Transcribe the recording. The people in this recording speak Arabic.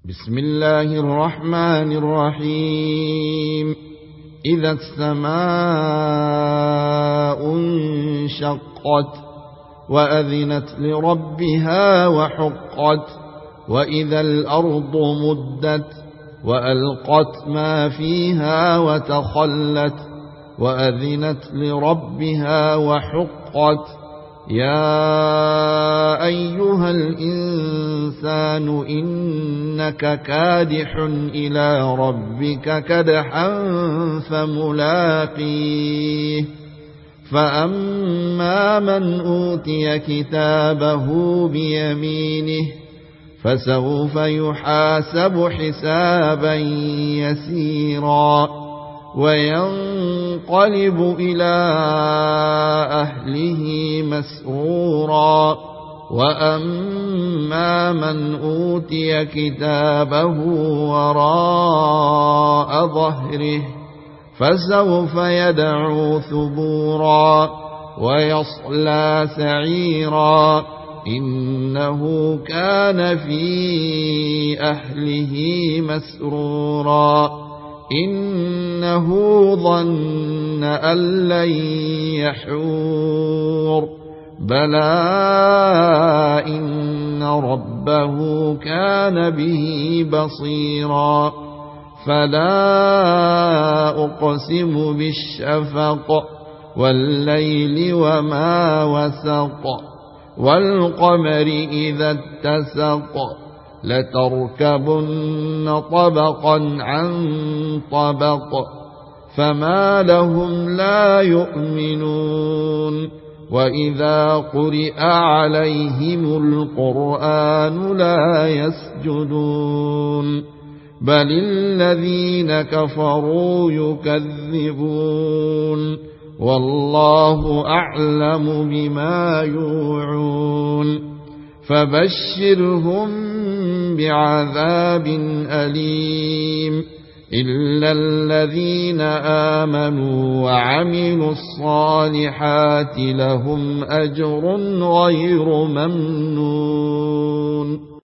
بسم الله الرحمن الرحيم. إذا السماء انشقت وأذنت لربها وحقت وإذا الأرض مدت وألقت ما فيها وتخلت وأذنت لربها وحقت. يا أيها الإنسان إنك كادح إلى ربك كدحا فملاقيه. فأما من أوتي كتابه بيمينه فسوف يحاسب حسابا يسيرا وينقلب إلى أهله مسرورا. وأما من أوتي كتابه وراء ظهره فسوف يدعو ثبورا ويصلى سعيرا إنه كان في أهله مسرورا إنه ظن أن لن يحور بلى إن ربه كان به بصيرا. فلا أقسم بالشفق والليل وما وسق والقمر إذا اتسق لتركبن طبقا عن طبق فما لهم لا يؤمنون. وإذا قرئ عليهم القرآن لا يسجدون بل الذين كفروا يكذبون والله أعلم بما يوعون. فبشرهم بعذاب أليم إلا الذين آمنوا وعملوا الصالحات لهم أجر غير ممنون.